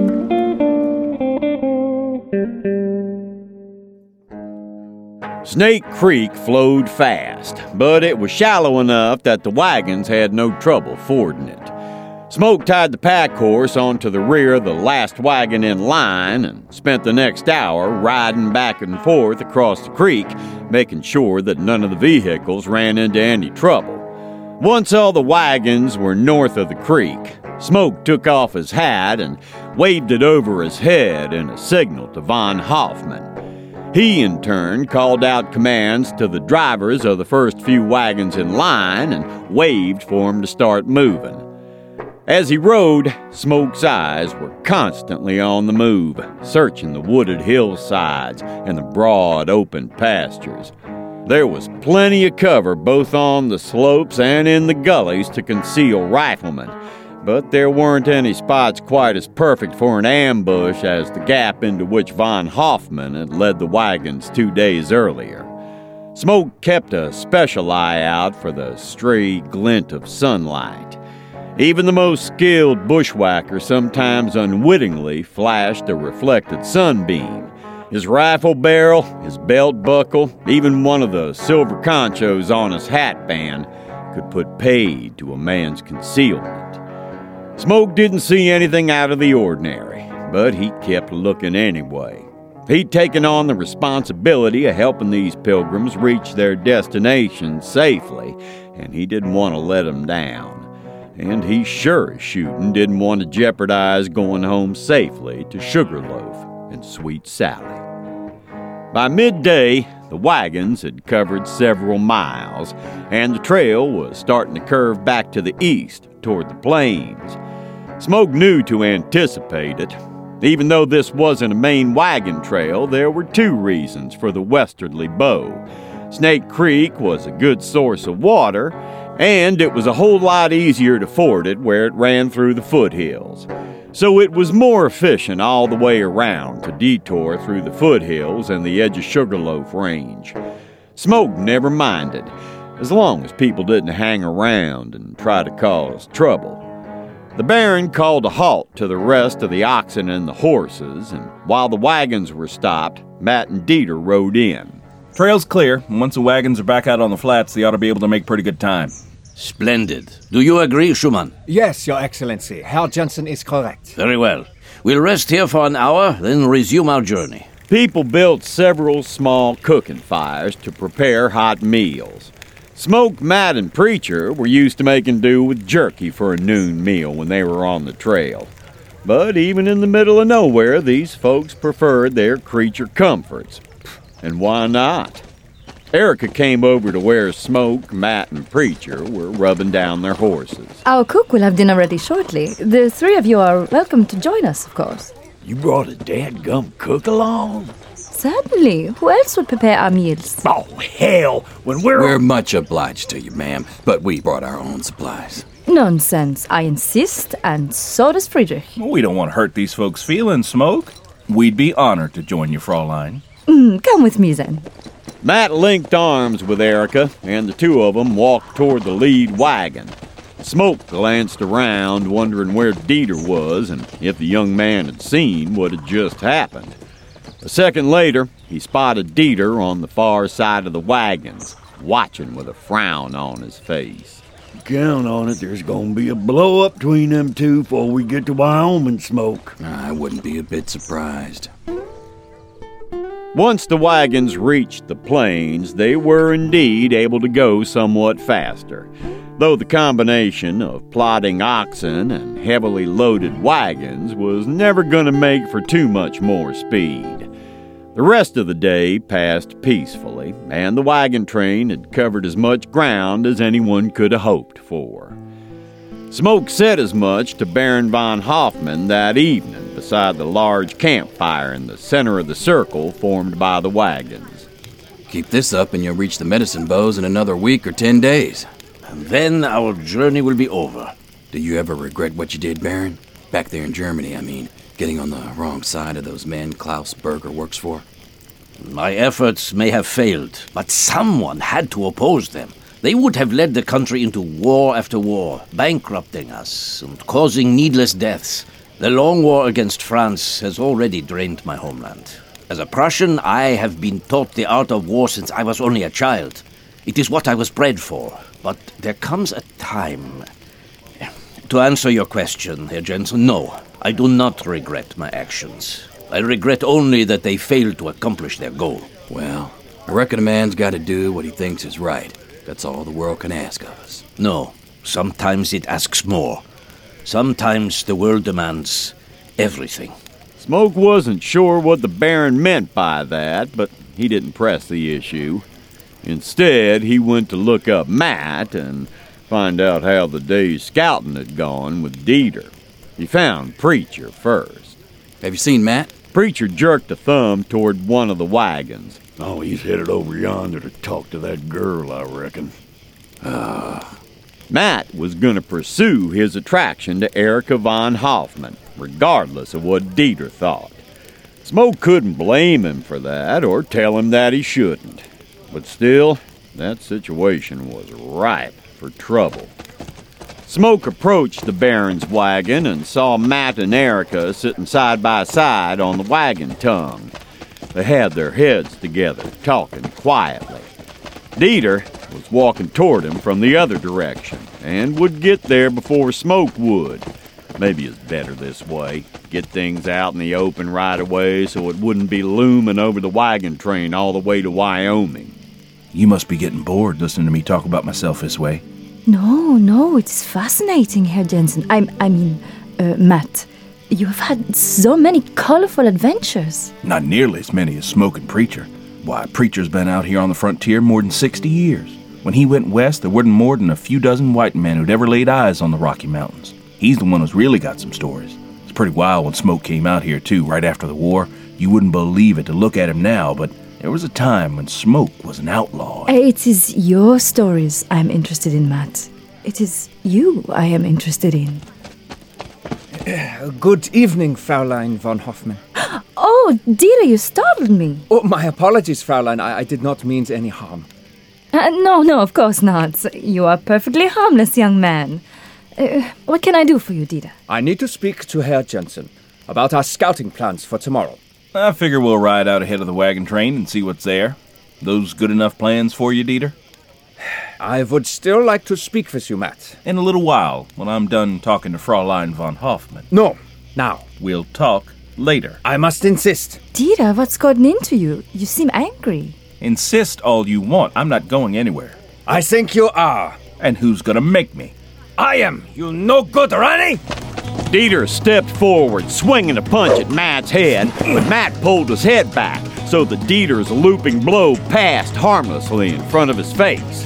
Snake Creek flowed fast, but it was shallow enough that the wagons had no trouble fording it. Smoke tied the pack horse onto the rear of the last wagon in line and spent the next hour riding back and forth across the creek, making sure that none of the vehicles ran into any trouble. Once all the wagons were north of the creek, Smoke took off his hat and waved it over his head in a signal to Von Hoffmann. He, in turn, called out commands to the drivers of the first few wagons in line and waved for them to start moving. As he rode, Smoke's eyes were constantly on the move, searching the wooded hillsides and the broad, open pastures. There was plenty of cover both on the slopes and in the gullies to conceal riflemen, but there weren't any spots quite as perfect for an ambush as the gap into which Von Hoffmann had led the wagons 2 days earlier. Smoke kept a special eye out for the stray glint of sunlight. Even the most skilled bushwhacker sometimes unwittingly flashed a reflected sunbeam. His rifle barrel, his belt buckle, even one of the silver conchos on his hat band could put paid to a man's concealment. Smoke didn't see anything out of the ordinary, but he kept looking anyway. He'd taken on the responsibility of helping these pilgrims reach their destination safely, and he didn't want to let them down. And he sure as shooting didn't want to jeopardize going home safely to Sugarloaf and Sweet Sally. By midday, the wagons had covered several miles, and the trail was starting to curve back to the east toward the plains. Smoke knew to anticipate it. Even though this wasn't a main wagon trail, there were 2 reasons for the westerly bow. Snake Creek was a good source of water, and it was a whole lot easier to ford it where it ran through the foothills. So it was more efficient all the way around to detour through the foothills and the edge of Sugarloaf Range. Smoke never minded, as long as people didn't hang around and try to cause trouble. The Baron called a halt to the rest of the oxen and the horses, and while the wagons were stopped, Matt and Dieter rode in.
Trail's clear, and once the wagons are back out on the flats, they ought to be able to make pretty good time.
Splendid. Do you agree, Schumann?
Yes, Your Excellency. Herr Jensen is correct.
Very well. We'll rest here for an hour, then resume our journey.
People built several small cooking fires to prepare hot meals. Smoke, Matt, and Preacher were used to making do with jerky for a noon meal when they were on the trail. But even in the middle of nowhere, these folks preferred their creature comforts. And why not? Erica came over to where Smoke, Matt, and Preacher were rubbing down their horses.
Our cook will have dinner ready shortly. The 3 of you are welcome to join us, of course.
You brought a dadgum cook along?
Certainly. Who else would prepare our meals?
Oh, hell! When
We're much obliged to you, ma'am, but we brought our own supplies.
Nonsense. I insist, and so does Friedrich.
We don't want to hurt these folks' feelings, Smoke. We'd be honored to join you, Fraulein.
Come with me, then.
Matt linked arms with Erica, and the two of them walked toward the lead wagon. Smoke glanced around, wondering where Dieter was and if the young man had seen what had just happened. A second later, he spotted Dieter on the far side of the wagons, watching with a frown on his face.
Count on it, there's gonna be a blow-up between them two before we get to Wyoming, Smoke.
I wouldn't be a bit surprised.
Once the wagons reached the plains, they were indeed able to go somewhat faster, though the combination of plodding oxen and heavily loaded wagons was never going to make for too much more speed. The rest of the day passed peacefully, and the wagon train had covered as much ground as anyone could have hoped for. Smoke said as much to Baron von Hoffman that evening beside the large campfire in the center of the circle formed by the wagons.
Keep this up and you'll reach the medicine bows in another week or 10 days.
And then our journey will be over.
Do you ever regret what you did, Baron? Back there in Germany, I mean. Getting on the wrong side of those men Klaus Berger works for?
My efforts may have failed, but someone had to oppose them. They would have led the country into war after war, bankrupting us and causing needless deaths. The long war against France has already drained my homeland. As a Prussian, I have been taught the art of war since I was only a child. It is what I was bred for. But there comes a time... To answer your question, Herr Jensen, no, I do not regret my actions. I regret only that they failed to accomplish their goal.
Well, I reckon a man's got to do what he thinks is right. That's all the world can ask of us.
No, sometimes it asks more. Sometimes the world demands everything.
Smoke wasn't sure what the Baron meant by that, but he didn't press the issue. Instead, he went to look up Matt and find out how the day's scouting had gone with Dieter. He found Preacher first.
Have you seen Matt?
Preacher jerked a thumb toward one of the wagons.
Oh, he's headed over yonder to talk to that girl, I reckon.
Matt was going to pursue his attraction to Erica von Hoffman, regardless of what Dieter thought. Smoke couldn't blame him for that or tell him that he shouldn't. But still, that situation was ripe for trouble. Smoke approached the Baron's wagon and saw Matt and Erica sitting side by side on the wagon tongue. They had their heads together, talking quietly. Dieter was walking toward him from the other direction and would get there before Smoke would. Maybe it's better this way. Get things out in the open right away so it wouldn't be looming over the wagon train all the way to Wyoming.
You must be getting bored listening to me talk about myself this way.
No, it's fascinating, Herr Jensen. I mean, Matt. You have had so many colorful adventures.
Not nearly as many as Smoke and Preacher. Why, Preacher's been out here on the frontier more than 60 years. When he went west, there weren't more than a few dozen white men who'd ever laid eyes on the Rocky Mountains. He's the one who's really got some stories. It's pretty wild when Smoke came out here, too, right after the war. You wouldn't believe it to look at him now, but there was a time when Smoke was an outlaw.
It is your stories I'm interested in, Matt. It is you I am interested in.
Good evening, Fräulein von Hoffman.
Oh, Dieter, you startled me.
Oh, my apologies, Fräulein. I did not mean any harm.
No, of course not. You are perfectly harmless, young man. What can I do for you, Dieter?
I need to speak to Herr Jensen about our scouting plans for tomorrow.
I figure we'll ride out ahead of the wagon train and see what's there. Those good enough plans for you, Dieter?
I would still like to speak with you, Matt.
In a little while, when I'm done talking to Fräulein von Hoffman.
No, now.
We'll talk later.
I must insist.
Dieter, what's gotten into you? You seem angry.
Insist all you want. I'm not going anywhere.
I think you are.
And who's gonna make me?
I am. You no good, Ronnie.
Dieter stepped forward, swinging a punch at Matt's head, but Matt pulled his head back so that Dieter's looping blow passed harmlessly in front of his face.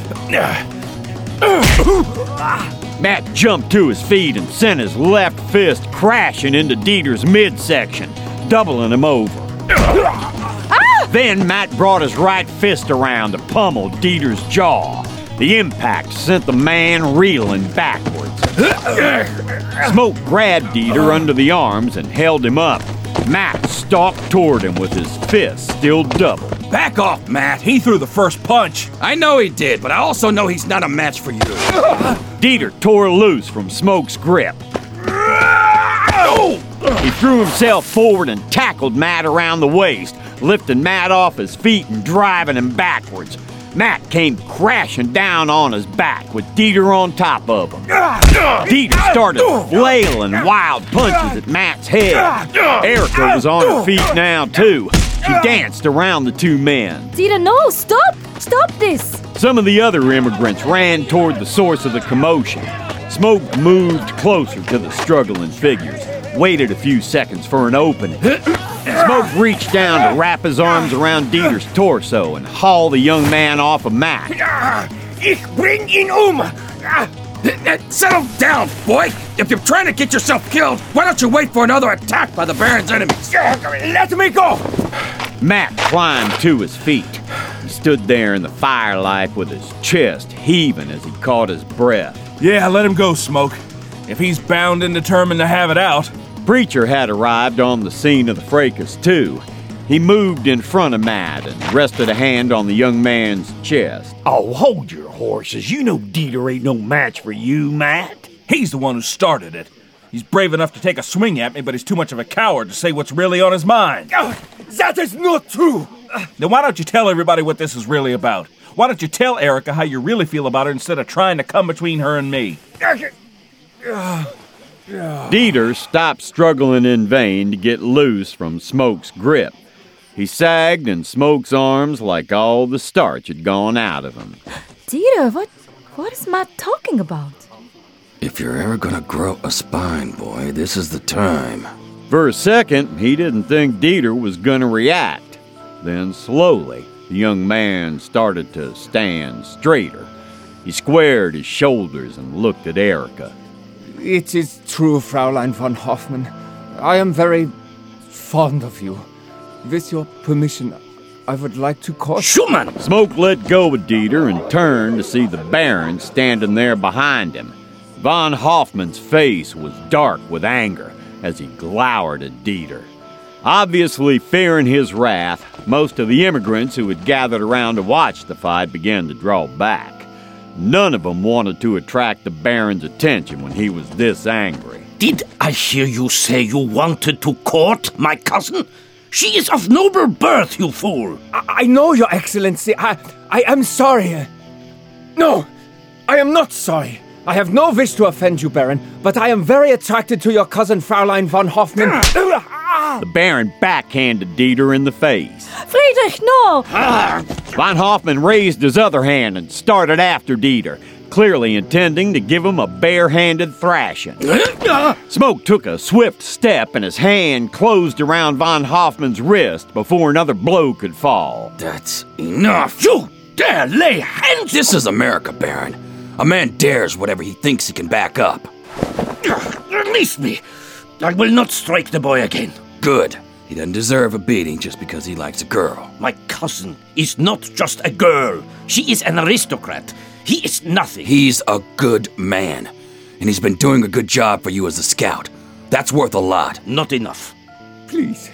Matt jumped to his feet and sent his left fist crashing into Dieter's midsection, doubling him over. Then Matt brought his right fist around to pummel Dieter's jaw. The impact sent the man reeling backwards. Smoke grabbed Dieter under the arms and held him up. Matt stalked toward him with his fist still doubled.
Back off, Matt.
He threw the first punch.
I know he did, but I also know he's not a match for you.
Dieter tore loose from Smoke's grip. He threw himself forward and tackled Matt around the waist, lifting Matt off his feet and driving him backwards. Matt came crashing down on his back with Dieter on top of him. Dieter started flailing wild punches at Matt's head. Erica was on her feet now, too. She danced around the two men.
Dieter, no, stop! Stop this!
Some of the other immigrants ran toward the source of the commotion. Smoke moved closer to the struggling figures, waited a few seconds for an opening. Smoke reached down to wrap his arms around Dieter's torso and haul the young man off of Matt.
Ich bring ihn Settle down, boy! If you're trying to get yourself killed, why don't you wait for another attack by the Baron's enemies?
Let me go!
Matt climbed to his feet. He stood there in the firelight with his chest heaving as he caught his breath.
Yeah, let him go, Smoke. If he's bound and determined to have it out.
Preacher had arrived on the scene of the fracas, too. He moved in front of Matt and rested a hand on the young man's chest.
Oh, hold your horses. You know Dieter ain't no match for you, Matt.
He's the one who started it. He's brave enough to take a swing at me, but he's too much of a coward to say what's really on his mind.
That is not true.
Then why don't you tell everybody what this is really about? Why don't you tell Erica how you really feel about her instead of trying to come between her and me?
Dieter stopped struggling in vain to get loose from Smoke's grip. He sagged in Smoke's arms like all the starch had gone out of him.
Dieter, what is Matt talking about?
If you're ever gonna grow a spine, boy, this is the time.
For a second, he didn't think Dieter was going to react. Then slowly, the young man started to stand straighter. He squared his shoulders and looked at Erica.
It is true, Fräulein von Hoffmann. I am very fond of you. With your permission, I would like to call...
Schumann!
Smoke let go of Dieter and turned to see the Baron standing there behind him. Von Hoffmann's face was dark with anger as he glowered at Dieter. Obviously fearing his wrath, most of the immigrants who had gathered around to watch the fight began to draw back. None of them wanted to attract the Baron's attention when he was this angry.
Did I hear you say you wanted to court my cousin? She is of noble birth, you fool!
I know, Your Excellency. I am sorry. No, I am not sorry. I have no wish to offend you, Baron, but I am very attracted to your cousin, Fräulein von Hoffmann.
The Baron backhanded Dieter in the face.
Friedrich, no!
Von Hoffmann raised his other hand and started after Dieter, clearly intending to give him a bare-handed thrashing. Smoke took a swift step and his hand closed around Von Hoffmann's wrist before another blow could fall.
That's enough. You dare lay hands? This is America, Baron. A man dares whatever he thinks he can back up.
Release me! I will not strike the boy again.
Good. He doesn't deserve a beating just because he likes a girl.
My cousin is not just a girl. She is an aristocrat. He is nothing.
He's a good man. And he's been doing a good job for you as a scout. That's worth a lot.
Not enough.
Please,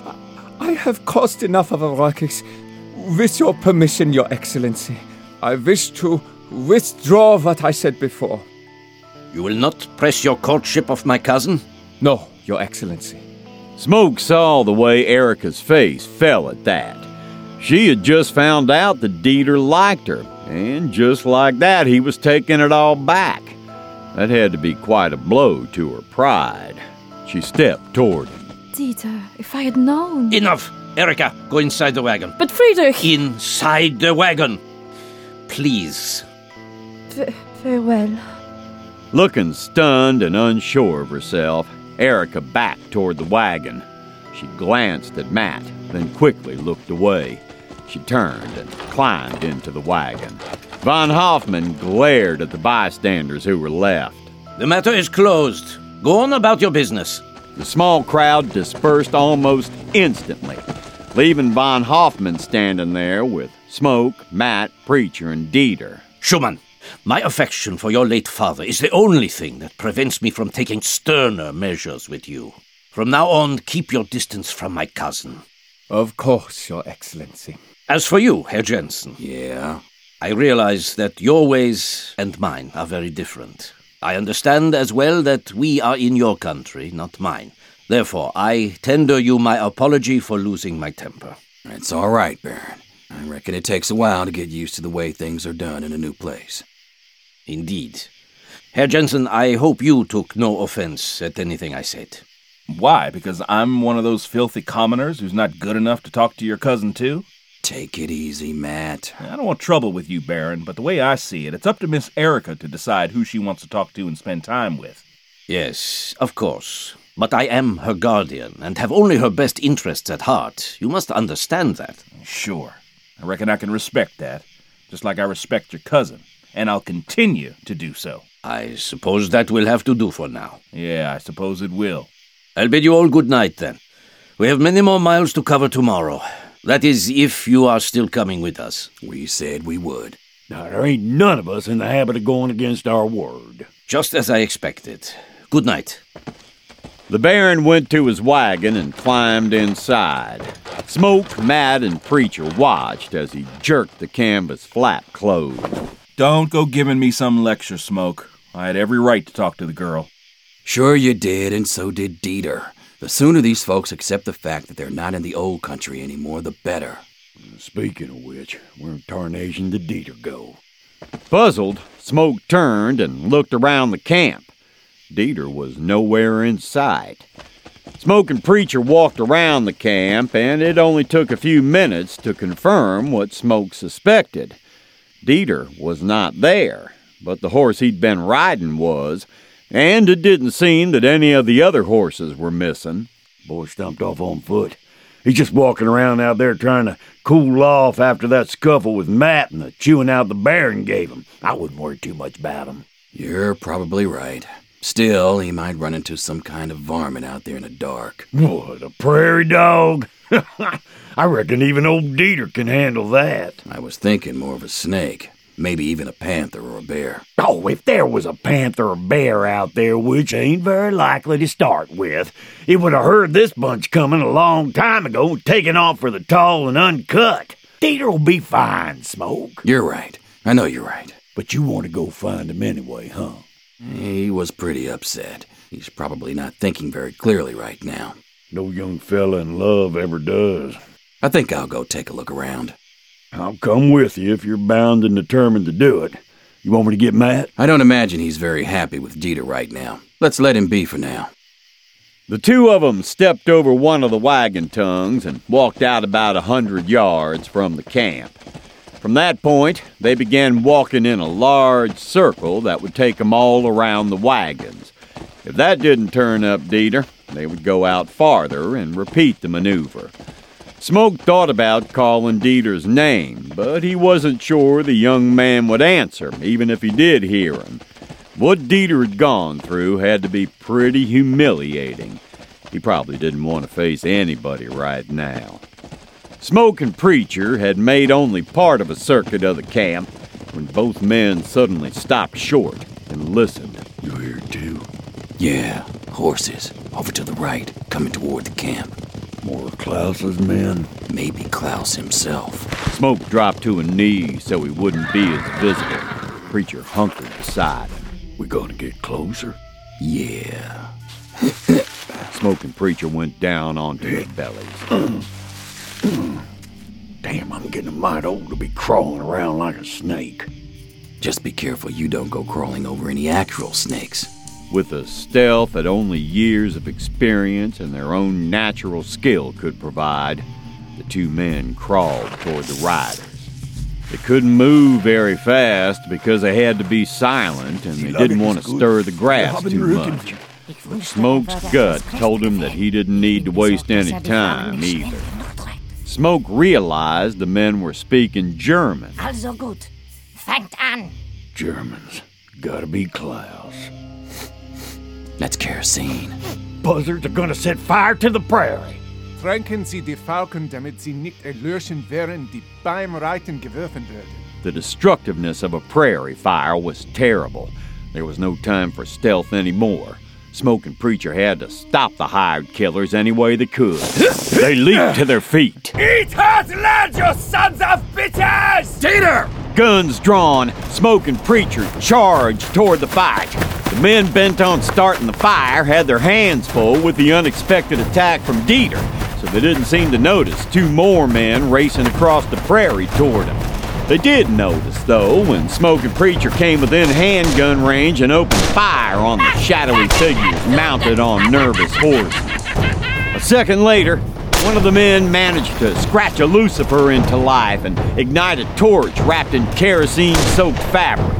I have caused enough of a ruckus. With your permission, Your Excellency, I wish to withdraw what I said before.
You will not press your courtship of my cousin?
No, Your Excellency.
Smoke saw the way Erica's face fell at that. She had just found out that Dieter liked her, and just like that, he was taking it all back. That had to be quite a blow to her pride. She stepped toward him.
Dieter, if I had known...
Enough! Erica, go inside the wagon.
But Friedrich...
Inside the wagon! Please.
Farewell.
Looking stunned and unsure of herself, Erica backed toward the wagon. She glanced at Matt, then quickly looked away. She turned and climbed into the wagon. Von Hoffmann glared at the bystanders who were left.
The matter is closed. Go on about your business.
The small crowd dispersed almost instantly, leaving Von Hoffmann standing there with Smoke, Matt, Preacher, and Dieter.
Schumann, my affection for your late father is the only thing that prevents me from taking sterner measures with you. From now on, keep your distance from my cousin.
Of course, Your Excellency.
As for you, Herr Jensen,
Yeah?
I realize that your ways and mine are very different. I understand as well that we are in your country, not mine. Therefore, I tender you my apology for losing my temper.
It's all right, Baron. I reckon it takes a while to get used to the way things are done in a new place.
Indeed. Herr Jensen, I hope you took no offense at anything I said.
Why? Because I'm one of those filthy commoners who's not good enough to talk to your cousin, too?
Take it easy, Matt.
I don't want trouble with you, Baron, but the way I see it, it's up to Miss Erica to decide who she wants to talk to and spend time with.
Yes, of course. But I am her guardian and have only her best interests at heart. You must understand that.
Sure. I reckon I can respect that, just like I respect your cousin, and I'll continue to do so.
I suppose that will have to do for now.
Yeah, I suppose it will.
I'll bid you all good night, then. We have many more miles to cover tomorrow. That is, if you are still coming with us.
We said we would.
Now, there ain't none of us in the habit of going against our word.
Just as I expected. Good night.
The Baron went to his wagon and climbed inside. Smoke, Matt, and Preacher watched as he jerked the canvas flap closed.
Don't go giving me some lecture, Smoke. I had every right to talk to the girl.
Sure you did, and so did Dieter. The sooner these folks accept the fact that they're not in the old country anymore, the better.
Speaking of which, where in tarnation did Dieter go?
Puzzled, Smoke turned and looked around the camp. Dieter was nowhere in sight. Smoke and Preacher walked around the camp, and it only took a few minutes to confirm what Smoke suspected. Dieter was not there, but the horse he'd been riding was, and it didn't seem that any of the other horses were missing.
Boy stumped off on foot. He's just walking around out there trying to cool off after that scuffle with Matt and the chewing out the Baron gave him. I wouldn't worry too much about him.
You're probably right. Still, he might run into some kind of varmint out there in the dark.
What, a prairie dog? I reckon even old Dieter can handle that.
I was thinking more of a snake. Maybe even a panther or a bear.
Oh, if there was a panther or bear out there, which ain't very likely to start with, it would have heard this bunch coming a long time ago and taken off for the tall and uncut. Dieter'll be fine, Smoke.
You're right. I know you're right.
But you want to go find him anyway, huh?
He was pretty upset. He's probably not thinking very clearly right now.
No young fella in love ever does.
I think I'll go take a look around.
I'll come with you if you're bound and determined to do it. You want me to get Matt?
I don't imagine he's very happy with Dieter right now. Let's let him be for now.
The two of them stepped over one of the wagon tongues and walked out about 100 yards from the camp. From that point, they began walking in a large circle that would take them all around the wagons. If that didn't turn up Dieter, they would go out farther and repeat the maneuver. Smoke thought about calling Dieter's name, but he wasn't sure the young man would answer, even if he did hear him. What Dieter had gone through had to be pretty humiliating. He probably didn't want to face anybody right now. Smoke and Preacher had made only part of a circuit of the camp when both men suddenly stopped short and listened.
You hear it too?
Yeah, horses. Over to the right, coming toward the camp.
More of Klaus's men?
Maybe Klaus himself.
Smoke dropped to a knee so he wouldn't be as visible. Preacher hunkered beside him.
We gonna get closer?
Yeah.
Smoke and Preacher went down onto their bellies.
Damn, I'm getting mighty old to be crawling around like a snake.
Just be careful you don't go crawling over any actual snakes.
With a stealth that only years of experience and their own natural skill could provide, the two men crawled toward the riders. They couldn't move very fast because they had to be silent and they didn't want to stir the grass too much. But Smoke's gut told him that he didn't need to waste any time either. Smoke realized the men were speaking German.
Also gut. Fangt an.
Germans. Gotta be Klaus.
That's kerosene.
Buzzards are gonna set fire to the prairie.
Tränken Sie die Falken, damit sie nicht erlöschen, während die beim Reiten geworfen werden.
The destructiveness of a prairie fire was terrible. There was no time for stealth anymore. Smoke and Preacher had to stop the hired killers any way they could. They leaped to their feet.
Eat hot land, you sons of bitches!
Dieter!
Guns drawn, Smoke and Preacher charged toward the fight. The men bent on starting the fire had their hands full with the unexpected attack from Dieter, so they didn't seem to notice two more men racing across the prairie toward them. They did notice, though, when Smoke and Preacher came within handgun range and opened fire on the shadowy figures mounted on nervous horses. A second later, one of the men managed to scratch a Lucifer into life and ignite a torch wrapped in kerosene-soaked fabric.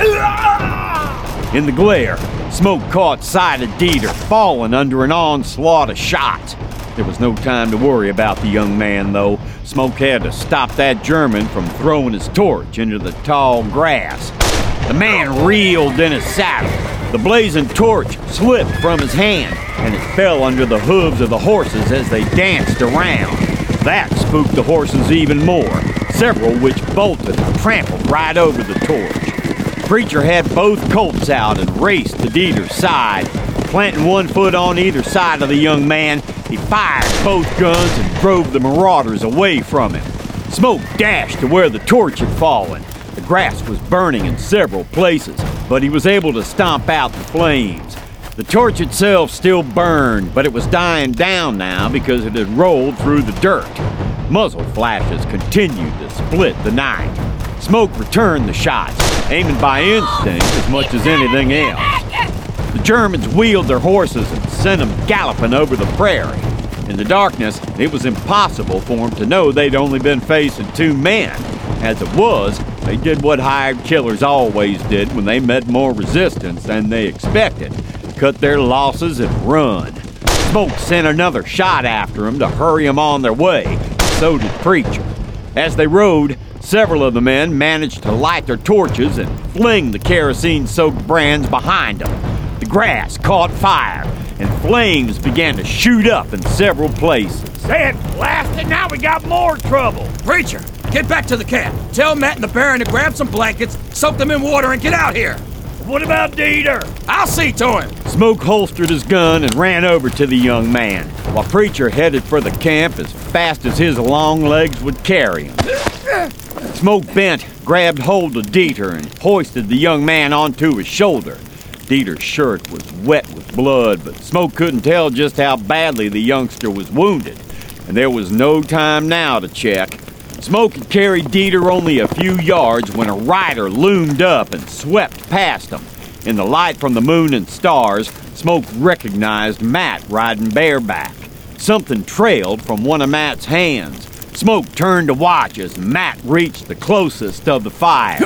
In the glare, Smoke caught sight of Dieter falling under an onslaught of shots. There was no time to worry about the young man, though. Smoke had to stop that German from throwing his torch into the tall grass. The man reeled in his saddle. The blazing torch slipped from his hand, and it fell under the hooves of the horses as they danced around. That spooked the horses even more, several which bolted and trampled right over the torch. Preacher had both Colts out and raced to Dieter's side. Planting one foot on either side of the young man, he fired both guns and drove the marauders away from him. Smoke dashed to where the torch had fallen. The grass was burning in several places, but he was able to stomp out the flames. The torch itself still burned, but it was dying down now because it had rolled through the dirt. Muzzle flashes continued to split the night. Smoke returned the shots, aiming by instinct as much as anything else. The Germans wheeled their horses and sent them galloping over the prairie. In the darkness, it was impossible for them to know they'd only been facing two men. As it was, they did what hired killers always did when they met more resistance than they expected: cut their losses and run. Smoke sent another shot after them to hurry them on their way. So did Preacher. As they rode, several of the men managed to light their torches and fling the kerosene-soaked brands behind them. The grass caught fire, and flames began to shoot up in several places.
Say it blasted, now we got more trouble.
Preacher, get back to the camp. Tell Matt and the Baron to grab some blankets, soak them in water, and get out here.
What about Dieter?
I'll see to him.
Smoke holstered his gun and ran over to the young man, while Preacher headed for the camp as fast as his long legs would carry him. Smoke bent, grabbed hold of Dieter, and hoisted the young man onto his shoulder. Dieter's shirt was wet with blood, but Smoke couldn't tell just how badly the youngster was wounded, and there was no time now to check. Smoke had carried Dieter only a few yards when a rider loomed up and swept past him. In the light from the moon and stars, Smoke recognized Matt riding bareback. Something trailed from one of Matt's hands. Smoke turned to watch as Matt reached the closest of the fire.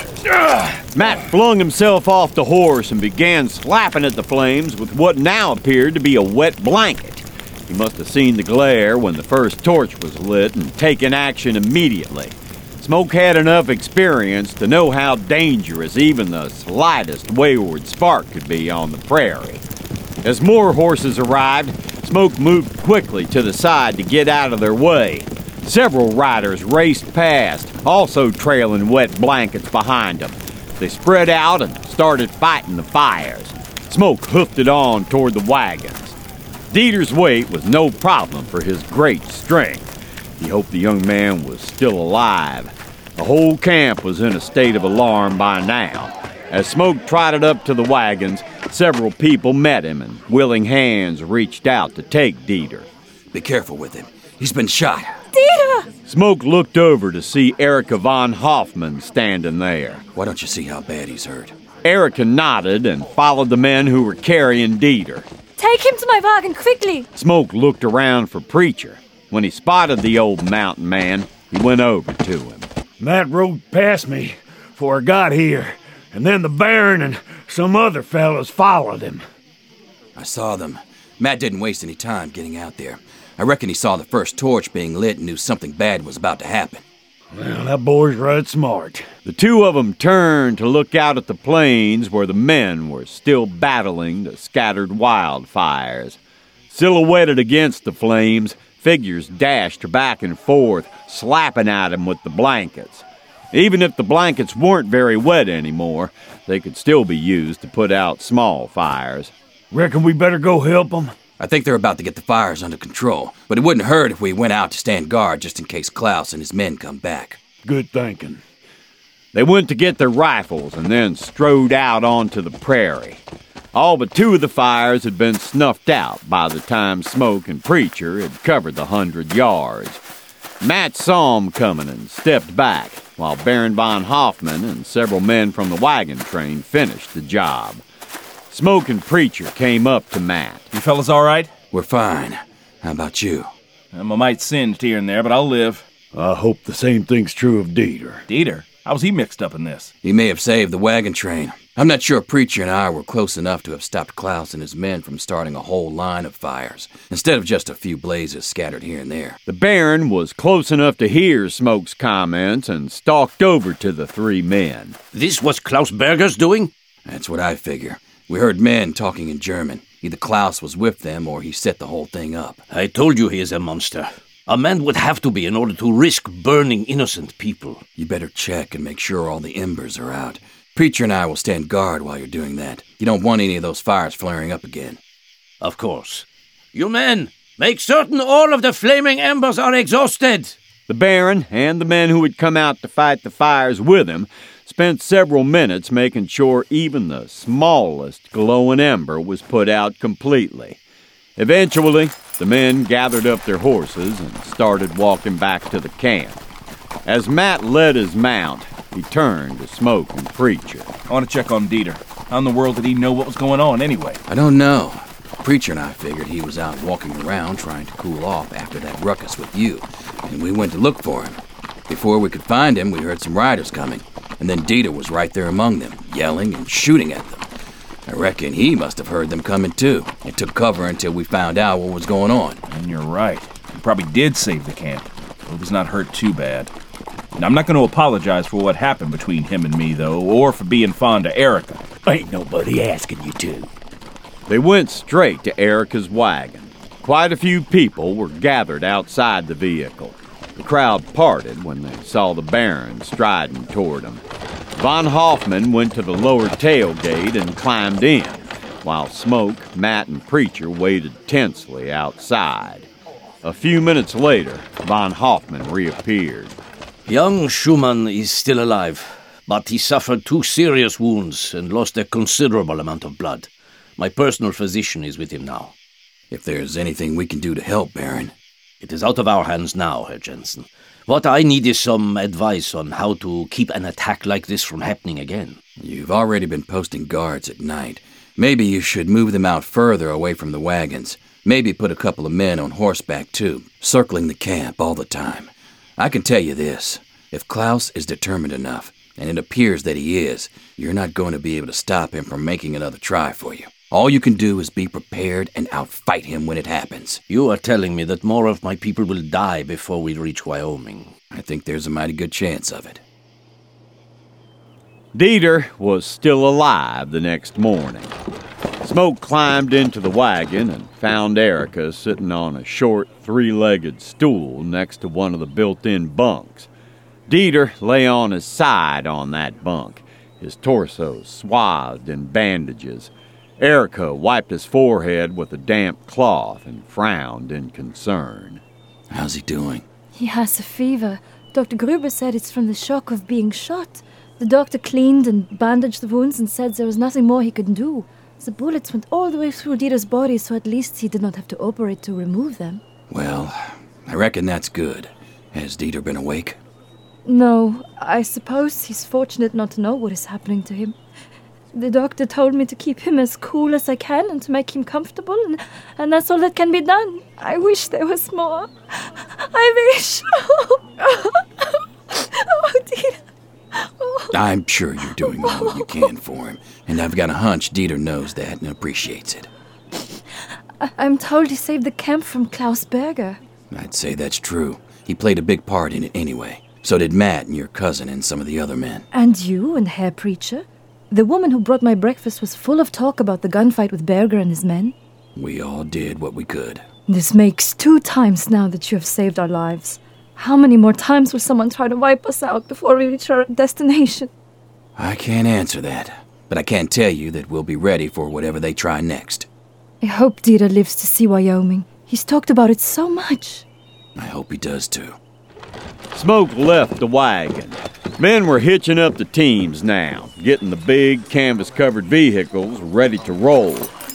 Matt flung himself off the horse and began slapping at the flames with what now appeared to be a wet blanket. He must have seen the glare when the first torch was lit and taken action immediately. Smoke had enough experience to know how dangerous even the slightest wayward spark could be on the prairie. As more horses arrived, Smoke moved quickly to the side to get out of their way. Several riders raced past, also trailing wet blankets behind them. They spread out and started fighting the fires. Smoke hoofed it on toward the wagons. Dieter's weight was no problem for his great strength. He hoped the young man was still alive. The whole camp was in a state of alarm by now. As Smoke trotted up to the wagons, several people met him, and willing hands reached out to take Dieter.
Be careful with him. He's been shot.
Dieter!
Smoke looked over to see Erica von Hoffman standing there.
Why don't you see how bad he's hurt?
Erica nodded and followed the men who were carrying Dieter.
Take him to my wagon, quickly!
Smoke looked around for Preacher. When he spotted the old mountain man, he went over to him.
Matt rode past me before I got here, and then the Baron and some other fellas followed him.
I saw them. Matt didn't waste any time getting out there. I reckon he saw the first torch being lit and knew something bad was about to happen.
Well, that boy's right smart.
The two of them turned to look out at the plains where the men were still battling the scattered wildfires. Silhouetted against the flames, figures dashed back and forth, slapping at him with the blankets. Even if the blankets weren't very wet anymore, they could still be used to put out small fires.
Reckon we better go help them?
I think they're about to get the fires under control, but it wouldn't hurt if we went out to stand guard just in case Klaus and his men come back.
Good thinking.
They went to get their rifles and then strode out onto the prairie. All but 2 of the fires had been snuffed out by the time Smoke and Preacher had covered the 100 yards. Matt saw 'em coming and stepped back, while Baron von Hoffman and several men from the wagon train finished the job. Smoke and Preacher came up to Matt.
You fellas all right?
We're fine. How about you?
I'm a mite singed here and there, but I'll live.
I hope the same thing's true of Dieter.
Dieter? How's he mixed up in this?
He may have saved the wagon train. I'm not sure Preacher and I were close enough to have stopped Klaus and his men from starting a whole line of fires, instead of just a few blazes scattered here and there.
The Baron was close enough to hear Smoke's comments and stalked over to the 3 men.
This was Klaus Berger's doing?
That's what I figure. We heard men talking in German. Either Klaus was with them or he set the whole thing up.
I told you he is a monster. A man would have to be in order to risk burning innocent people.
You better check and make sure all the embers are out. Preacher and I will stand guard while you're doing that. You don't want any of those fires flaring up again.
Of course. You men, make certain all of the flaming embers are exhausted.
The Baron and the men who had come out to fight the fires with him spent several minutes making sure even the smallest glowing ember was put out completely. Eventually, the men gathered up their horses and started walking back to the camp. As Matt led his mount, he turned to Smoke and Preacher.
I want to check on Dieter. How in the world did he know what was going on anyway?
I don't know. Preacher and I figured he was out walking around trying to cool off after that ruckus with you, and we went to look for him. Before we could find him, we heard some riders coming, and then Dieter was right there among them, yelling and shooting at them. I reckon he must have heard them coming too, and took cover until we found out what was going on.
And you're right. He probably did save the camp. Hope he's not hurt too bad. And I'm not going to apologize for what happened between him and me, though, or for being fond of Erica.
Ain't nobody asking you to.
They went straight to Erica's wagon. Quite a few people were gathered outside the vehicle. The crowd parted when they saw the Baron striding toward them. Von Hoffman went to the lower tailgate and climbed in, while Smoke, Matt, and Preacher waited tensely outside. A few minutes later, Von Hoffman reappeared.
Young Schumann is still alive, but he suffered 2 serious wounds and lost a considerable amount of blood. My personal physician is with him now.
If there's anything we can do to help, Baron.
It is out of our hands now, Herr Jensen. What I need is some advice on how to keep an attack like this from happening again.
You've already been posting guards at night. Maybe you should move them out further away from the wagons. Maybe put a couple of men on horseback, too, circling the camp all the time. I can tell you this. If Klaus is determined enough, and it appears that he is, you're not going to be able to stop him from making another try for you. All you can do is be prepared and outfight him when it happens.
You are telling me that more of my people will die before we reach Wyoming.
I think there's a mighty good chance of it.
Dieter was still alive the next morning. Smoke climbed into the wagon and found Erica sitting on a short, 3-legged stool next to one of the built-in bunks. Dieter lay on his side on that bunk, his torso swathed in bandages. Erica wiped his forehead with a damp cloth and frowned in concern.
How's he doing?
He has a fever. Dr. Gruber said it's from the shock of being shot. The doctor cleaned and bandaged the wounds and said there was nothing more he could do. The bullets went all the way through Dieter's body, so at least he did not have to operate to remove them.
Well, I reckon that's good. Has Dieter been awake?
No, I suppose he's fortunate not to know what is happening to him. The doctor told me to keep him as cool as I can and to make him comfortable, and that's all that can be done. I wish there was more. I wish. Oh, Dieter. Oh.
I'm sure you're doing all you can for him, and I've got a hunch Dieter knows that and appreciates it.
I'm told he saved the camp from Klaus Berger.
I'd say that's true. He played a big part in it anyway. So did Matt and your cousin and some of the other men.
And you and Herr Preacher? The woman who brought my breakfast was full of talk about the gunfight with Berger and his men.
We all did what we could.
This makes 2 times now that you have saved our lives. How many more times will someone try to wipe us out before we reach our destination?
I can't answer that, but I can tell you that we'll be ready for whatever they try next.
I hope Dieter lives to see Wyoming. He's talked about it so much.
I hope he does too.
Smoke left the wagon. Men were hitching up the teams now, getting the big canvas-covered vehicles ready to roll.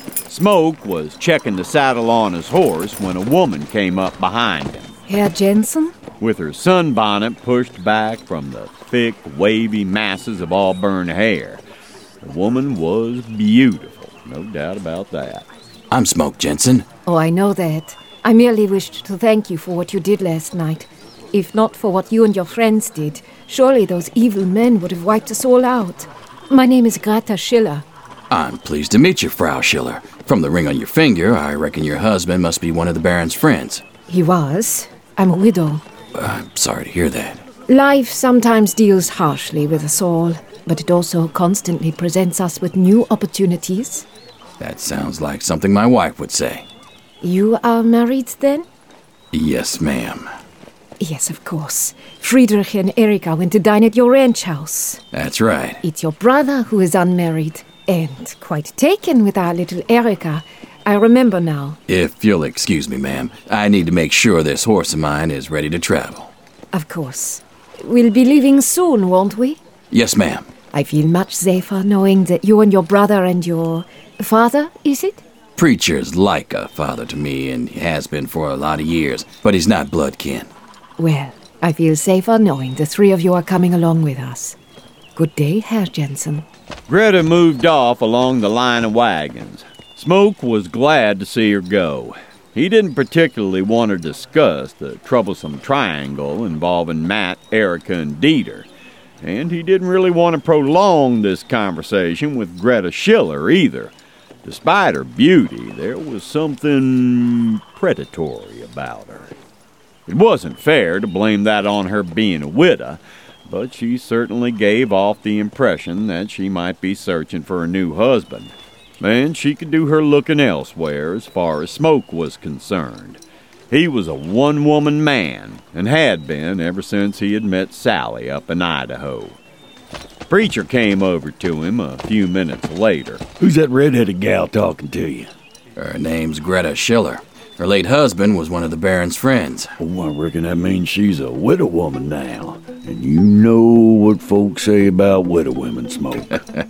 Smoke was checking the saddle on his horse when a woman came up behind him.
Herr Jensen?
With her sunbonnet pushed back from the thick, wavy masses of auburn hair. The woman was beautiful, no doubt about that.
I'm Smoke Jensen.
Oh, I know that. I merely wished to thank you for what you did last night. If not for what you and your friends did, surely those evil men would have wiped us all out. My name is Greta Schiller.
I'm pleased to meet you, Frau Schiller. From the ring on your finger, I reckon your husband must be one of the Baron's friends.
He was. I'm a widow.
I'm sorry to hear that.
Life sometimes deals harshly with us all, but it also constantly presents us with new opportunities.
That sounds like something my wife would say.
You are married, then?
Yes, ma'am.
Yes, of course. Friedrich and Erika went to dine at your ranch house.
That's right.
It's your brother who is unmarried, and quite taken with our little Erika. I remember now.
If you'll excuse me, ma'am, I need to make sure this horse of mine is ready to travel.
Of course. We'll be leaving soon, won't we?
Yes, ma'am.
I feel much safer knowing that you and your brother and your father, is it?
Preacher's like a father to me, and he has been for a lot of years, but he's not blood kin.
Well, I feel safer knowing the three of you are coming along with us. Good day, Herr Jensen.
Greta moved off along the line of wagons. Smoke was glad to see her go. He didn't particularly want to discuss the troublesome triangle involving Matt, Erika, and Dieter. And he didn't really want to prolong this conversation with Greta Schiller either. Despite her beauty, there was something predatory about her. It wasn't fair to blame that on her being a widow, but she certainly gave off the impression that she might be searching for a new husband. And she could do her looking elsewhere as far as Smoke was concerned. He was a one-woman man, and had been ever since he had met Sally up in Idaho. Preacher came over to him a few minutes later.
Who's that red-headed gal talking to you?
Her name's Greta Schiller. Her late husband was one of the Baron's friends.
Oh, I reckon that means she's a widow woman now. And you know what folks say about widow women, Smoke.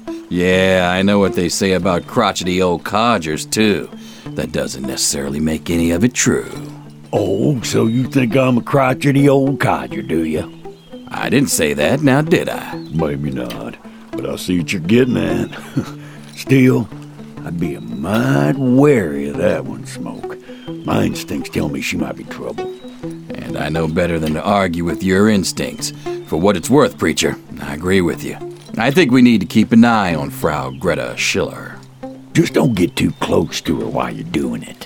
Yeah, I know what they say about crotchety old codgers, too. That doesn't necessarily make any of it true.
Oh, so you think I'm a crotchety old codger, do you?
I didn't say that, now did I?
Maybe not, but I see what you're getting at. Still, I'd be a mite wary of that one, Smoke. My instincts tell me she might be trouble.
And I know better than to argue with your instincts. For what it's worth, Preacher, I agree with you. I think we need to keep an eye on Frau Greta Schiller.
Just don't get too close to her while you're doing it.